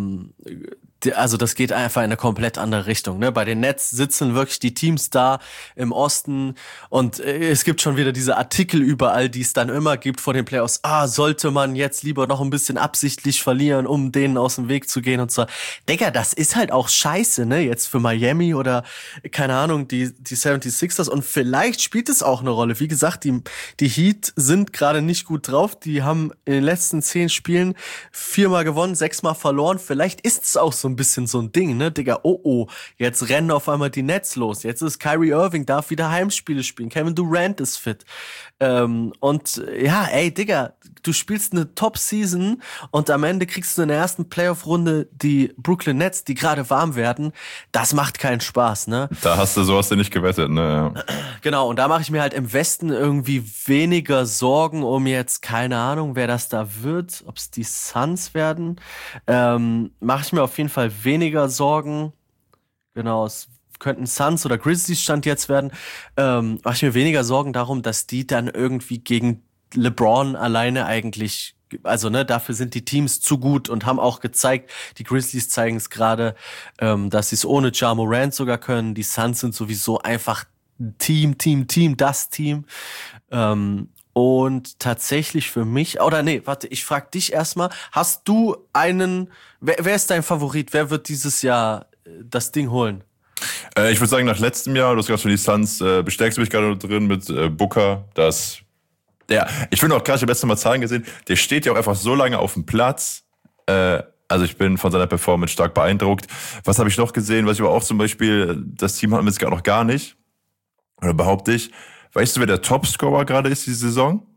also das geht einfach in eine komplett andere Richtung. Ne? Bei den Nets sitzen wirklich die Teams da im Osten und es gibt schon wieder diese Artikel überall, die es dann immer gibt vor den Playoffs. Sollte man jetzt lieber noch ein bisschen absichtlich verlieren, um denen aus dem Weg zu gehen und so. Digga, das ist halt auch scheiße, ne? Jetzt für Miami oder, keine Ahnung, die 76ers, und vielleicht spielt es auch eine Rolle. Wie gesagt, die Heat sind gerade nicht gut drauf. Die haben in den letzten 10 Spielen 4-mal gewonnen, 6-mal verloren. Vielleicht ist es auch so ein bisschen so ein Ding, ne, Digga, jetzt rennen auf einmal die Nets los. Jetzt ist Kyrie Irving, darf wieder Heimspiele spielen. Kevin Durant ist fit. Und ja, ey, Digga, du spielst eine Top-Season und am Ende kriegst du in der ersten Playoff-Runde die Brooklyn Nets, die gerade warm werden. Das macht keinen Spaß, ne? Da hast du nicht gewettet, ne? Ja. Genau, und da mache ich mir halt im Westen irgendwie weniger Sorgen um jetzt, keine Ahnung, wer das da wird, ob es die Suns werden. Mache ich mir auf jeden Fall weniger Sorgen. Genau, es könnten Suns oder Grizzlies Stand jetzt werden. Mache ich mir weniger Sorgen darum, dass die dann irgendwie gegen LeBron alleine eigentlich, also ne, dafür sind die Teams zu gut und haben auch gezeigt, die Grizzlies zeigen es gerade, dass sie es ohne Ja Morant sogar können. Die Suns sind sowieso einfach Team, das Team. Und tatsächlich für mich, oder nee, warte, ich frag dich erstmal, hast du wer ist dein Favorit? Wer wird dieses Jahr das Ding holen? Ich würde sagen, nach letztem Jahr, du hast gerade schon die Suns, bestärkst du mich gerade drin mit Booker, ich finde auch klar, ich habe letztes Mal Zahlen gesehen, der steht ja auch einfach so lange auf dem Platz, also ich bin von seiner Performance stark beeindruckt. Was habe ich noch gesehen, was ich aber auch zum Beispiel, das Team hatten wir jetzt gar noch gar nicht, oder behaupte ich, weißt du, wer der Topscorer gerade ist diese Saison?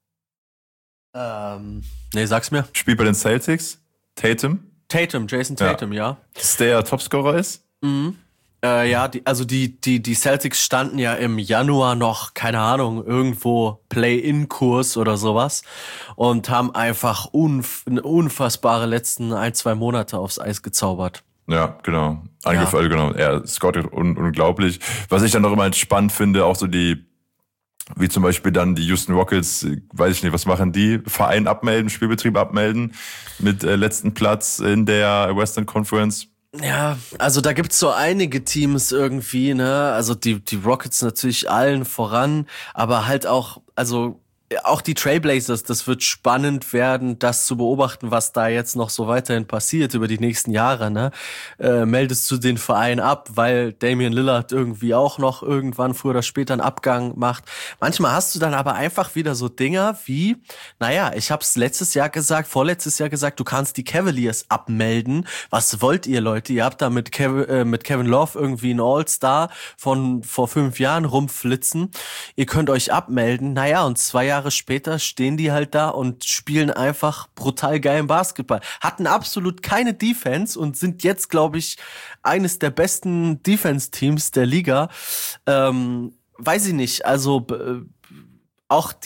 Nee, sag's mir. Spielt bei den Celtics, Jason Tatum, ja. Dass der Topscorer ist? Mhm. Die Celtics standen ja im Januar noch, keine Ahnung, irgendwo Play-in-Kurs oder sowas und haben einfach unfassbare letzten 1-2 Monate aufs Eis gezaubert. Ja, genau. Genau. Er scottet unglaublich. Was ich dann noch immer spannend finde, auch so wie zum Beispiel dann die Houston Rockets, weiß ich nicht, was machen die? Verein abmelden, Spielbetrieb abmelden mit letzten Platz in der Western Conference. Ja, also da gibt's so einige Teams irgendwie, ne? Also die Rockets natürlich allen voran, aber halt auch die Trailblazers, das wird spannend werden, das zu beobachten, was da jetzt noch so weiterhin passiert über die nächsten Jahre, ne? Meldest du den Verein ab, weil Damian Lillard irgendwie auch noch irgendwann früher oder später einen Abgang macht. Manchmal hast du dann aber einfach wieder so Dinger wie, ich hab's vorletztes Jahr gesagt, du kannst die Cavaliers abmelden. Was wollt ihr, Leute? Ihr habt da mit Kevin Love irgendwie einen All-Star von vor 5 Jahren rumflitzen. Ihr könnt euch abmelden. Und 2 Jahre später stehen die halt da und spielen einfach brutal geilen Basketball. Hatten absolut keine Defense und sind jetzt, glaube ich, eines der besten Defense-Teams der Liga. Weiß ich nicht, also auch die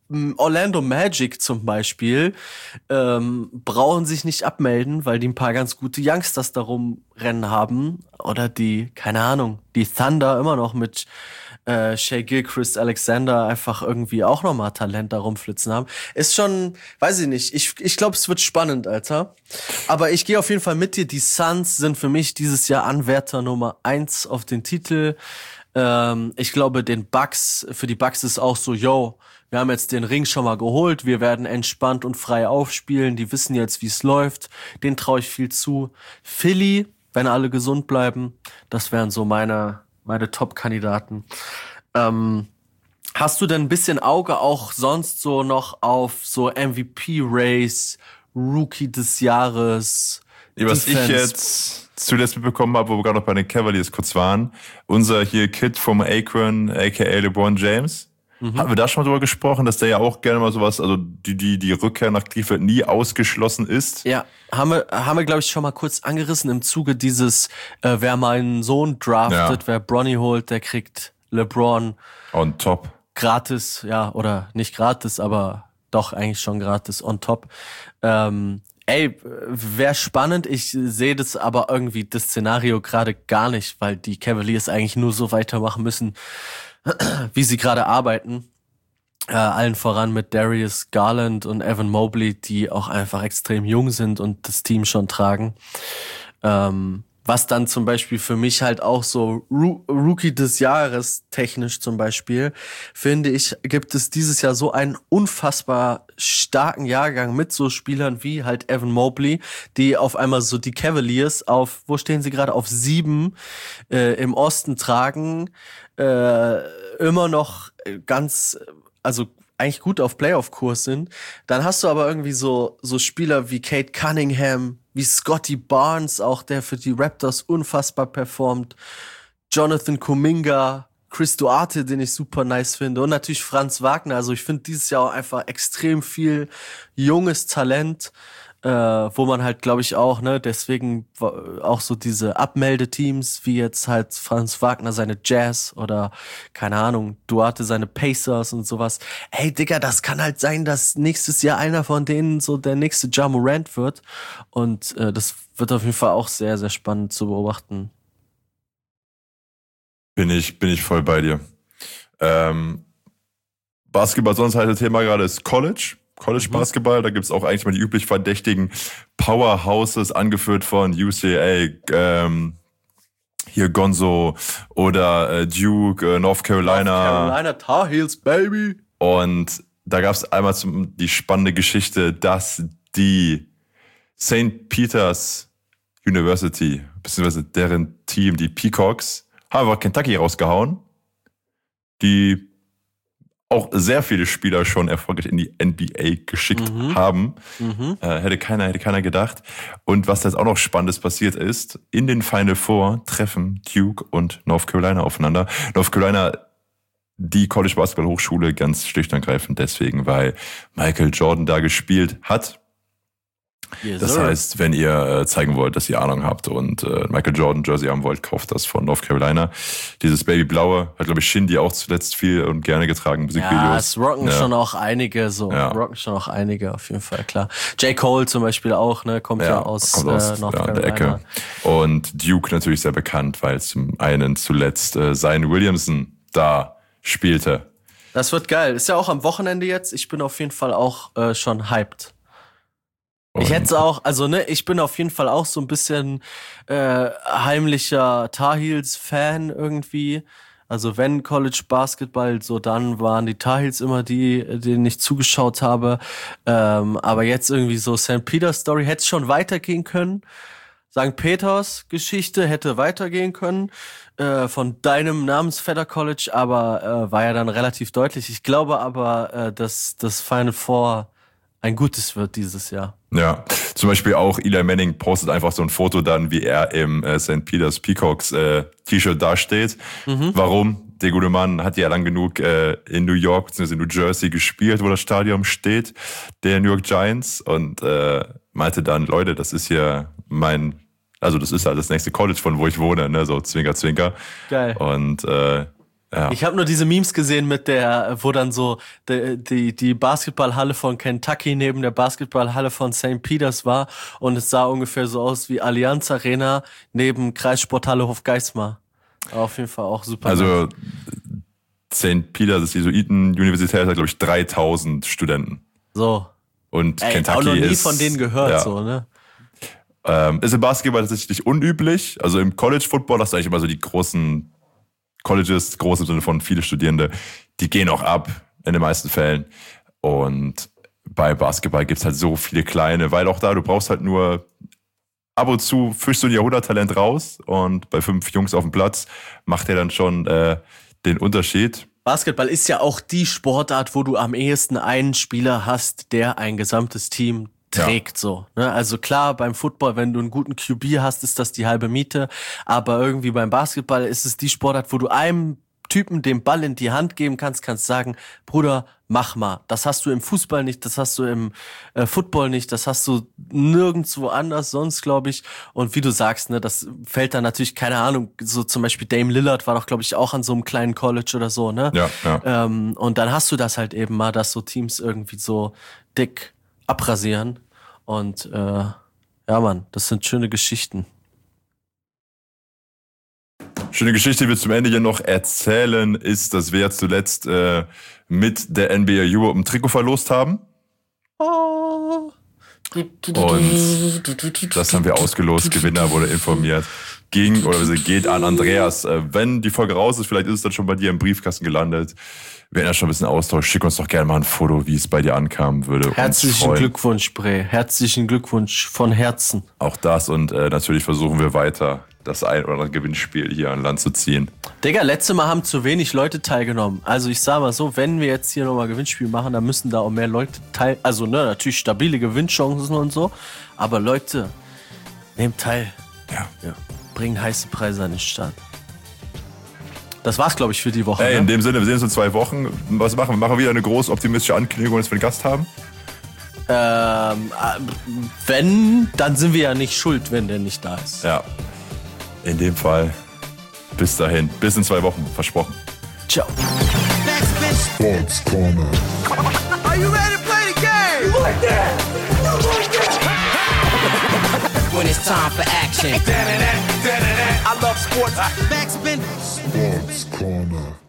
Orlando Magic zum Beispiel brauchen sich nicht abmelden, weil die ein paar ganz gute Youngsters darum rennen haben. Oder die, keine Ahnung, die Thunder immer noch mit Shai Gilgeous Alexander einfach irgendwie auch nochmal Talent da rumflitzen haben. Ist schon, weiß ich nicht, ich glaube, es wird spannend, Alter. Aber ich gehe auf jeden Fall mit dir. Die Suns sind für mich dieses Jahr Anwärter Nummer 1 auf den Titel. Ich glaube, für die Bucks ist auch so, yo, wir haben jetzt den Ring schon mal geholt, wir werden entspannt und frei aufspielen, die wissen jetzt, wie es läuft, denen traue ich viel zu. Philly, wenn alle gesund bleiben, das wären so meine Top-Kandidaten. Hast du denn ein bisschen Auge auch sonst so noch auf so MVP-Race, Rookie des Jahres? Was ich jetzt zuletzt mitbekommen habe, wo wir gerade noch bei den Cavaliers kurz waren, unser hier Kid vom Akron, aka LeBron James, hatten wir da schon mal drüber gesprochen, dass der ja auch gerne mal sowas, also die Rückkehr nach Cleveland nie ausgeschlossen ist? Ja, haben wir glaube ich schon mal kurz angerissen im Zuge dieses, wer meinen Sohn draftet, wer Bronny holt, der kriegt LeBron on top. Gratis, ja, oder nicht gratis, aber doch eigentlich schon gratis on top. Wäre spannend. Ich sehe das aber irgendwie, das Szenario gerade gar nicht, weil die Cavaliers eigentlich nur so weitermachen müssen, wie sie gerade arbeiten. Allen voran mit Darius Garland und Evan Mobley, die auch einfach extrem jung sind und das Team schon tragen. Was dann zum Beispiel für mich halt auch so Rookie des Jahres technisch zum Beispiel, finde ich, gibt es dieses Jahr so einen unfassbar starken Jahrgang mit so Spielern wie halt Evan Mobley, die auf einmal so die Cavaliers wo stehen sie gerade, auf 7 im Osten tragen, immer noch also eigentlich gut auf Playoff-Kurs sind. Dann hast du aber irgendwie so Spieler wie Cade Cunningham, wie Scotty Barnes, auch der für die Raptors unfassbar performt, Jonathan Kuminga, Chris Duarte, den ich super nice finde, und natürlich Franz Wagner. Also ich finde dieses Jahr auch einfach extrem viel junges Talent, wo man halt, glaube ich, auch, ne, deswegen auch so diese Abmeldeteams, wie jetzt halt Franz Wagner seine Jazz oder, keine Ahnung, Duarte seine Pacers und sowas. Ey, Digga, das kann halt sein, dass nächstes Jahr einer von denen so der nächste Ja Morant wird. Und das wird auf jeden Fall auch sehr, sehr spannend zu beobachten. Bin ich voll bei dir. Basketball, sonst halt das Thema gerade ist College-Basketball, da gibt's auch eigentlich mal die üblich verdächtigen Powerhouses, angeführt von UCLA, hier Gonzo oder Duke, North Carolina. North Carolina Tar Heels, baby. Und da gab's einmal die spannende Geschichte, dass die St. Peter's University, beziehungsweise deren Team, die Peacocks, haben einfach Kentucky rausgehauen, die auch sehr viele Spieler schon erfolgreich in die NBA geschickt haben. Hätte keiner gedacht. Und was jetzt auch noch Spannendes passiert ist, in den Final Four treffen Duke und North Carolina aufeinander. North Carolina, die College-Basketball-Hochschule, ganz schlicht und ergreifend deswegen, weil Michael Jordan da gespielt hat. Yes, das heißt, wenn ihr zeigen wollt, dass ihr Ahnung habt und Michael Jordan Jersey haben wollt, kauft das von North Carolina. Dieses Babyblaue hat, glaube ich, Shindy auch zuletzt viel und gerne getragen, Musikvideos. Ja, es rocken schon auch einige, rocken schon auch einige, auf jeden Fall, klar. J. Cole zum Beispiel auch, ne, kommt aus North Carolina. Der Ecke. Und Duke natürlich sehr bekannt, weil zum einen zuletzt Zion Williamson da spielte. Das wird geil. Ist ja auch am Wochenende jetzt. Ich bin auf jeden Fall auch schon hyped. Ich hätte es auch, also ne, ich bin auf jeden Fall auch so ein bisschen heimlicher Tar Heels Fan irgendwie. Also wenn College Basketball, so dann waren die Tar Heels immer die, denen ich zugeschaut habe. Aber jetzt irgendwie so St. Peter's Story hätte schon weitergehen können. St. Peters Geschichte hätte weitergehen können von deinem Namensvetter College, aber war ja dann relativ deutlich. Ich glaube aber, dass das Final Four ein gutes wird dieses Jahr. Ja, zum Beispiel auch Eli Manning postet einfach so ein Foto dann, wie er im St. Peter's Peacocks T-Shirt dasteht. Warum? Der gute Mann hat ja lang genug in New York bzw. New Jersey gespielt, wo das Stadion steht, der New York Giants, und meinte dann, Leute, das ist hier das ist halt das nächste College, von wo ich wohne, ne, so Zwinker, Zwinker. Geil. Und Ja. Ich habe nur diese Memes gesehen mit der, wo dann so die Basketballhalle von Kentucky neben der Basketballhalle von St. Peters war und es sah ungefähr so aus wie Allianz Arena neben Kreissporthalle Hofgeismar. Auf jeden Fall auch super. Also St. Peter, das Jesuiten-Universität, hat, glaube ich, 3000 Studenten. So. Und Kentucky auch noch nie ist, von denen gehört, ja. so, ne? Ist im Basketball tatsächlich unüblich. Also im College-Football hast du eigentlich immer so die großen Colleges, groß im Sinne von viele Studierende, die gehen auch ab in den meisten Fällen. Und bei Basketball gibt's halt so viele kleine, weil auch da, du brauchst halt nur ab und zu fischst du ein Jahrhunderttalent raus und bei 5 Jungs auf dem Platz macht er dann schon den Unterschied. Basketball ist ja auch die Sportart, wo du am ehesten einen Spieler hast, der ein gesamtes Team trägt, so. Ne? Also klar, beim Football, wenn du einen guten QB hast, ist das die halbe Miete. Aber irgendwie beim Basketball ist es die Sportart, wo du einem Typen den Ball in die Hand geben kannst sagen, Bruder, mach mal. Das hast du im Fußball nicht, das hast du im Football nicht, das hast du nirgendwo anders sonst, glaube ich. Und wie du sagst, ne, das fällt dann natürlich, keine Ahnung, so zum Beispiel Dame Lillard war doch, glaube ich, auch an so einem kleinen College oder so, ne? Ja. Und dann hast du das halt eben mal, dass so Teams irgendwie so dick abrasieren. Und ja, Mann, das sind schöne Geschichten. Schöne Geschichte, die wir zum Ende hier noch erzählen, ist, dass wir jetzt zuletzt mit der NBA Europe ein Trikot verlost haben. Oh. Und das haben wir ausgelost. Gewinner wurde informiert. Geht an Andreas. Wenn die Folge raus ist, vielleicht ist es dann schon bei dir im Briefkasten gelandet. Wir hätten ja schon ein bisschen Austausch. Schick uns doch gerne mal ein Foto, wie es bei dir ankam. Würde Herzlichen Glückwunsch, Bre. Herzlichen Glückwunsch von Herzen. Auch das und natürlich versuchen wir weiter, das ein oder andere Gewinnspiel hier an Land zu ziehen. Digga, letztes Mal haben zu wenig Leute teilgenommen. Also ich sag mal so, wenn wir jetzt hier nochmal Gewinnspiel machen, dann müssen da auch mehr Leute teilnehmen. Also ne, natürlich stabile Gewinnchancen und so. Aber Leute, nehmt teil. Ja. Bringen heiße Preise an den Start. Das war's, glaube ich, für die Woche. Ey, ne? in dem Sinne, wir sehen uns in 2 Wochen. Was machen wir? Machen wir wieder eine groß optimistische Ankündigung, dass wir einen Gast haben? Wenn, dann sind wir ja nicht schuld, wenn der nicht da ist. Ja. In dem Fall, bis dahin. Bis in 2 Wochen. Versprochen. Ciao. Sports Corner. Are you ready to play the game? You like that? You like that? When it's time for action. I love sports. Backspin. Sports Corner.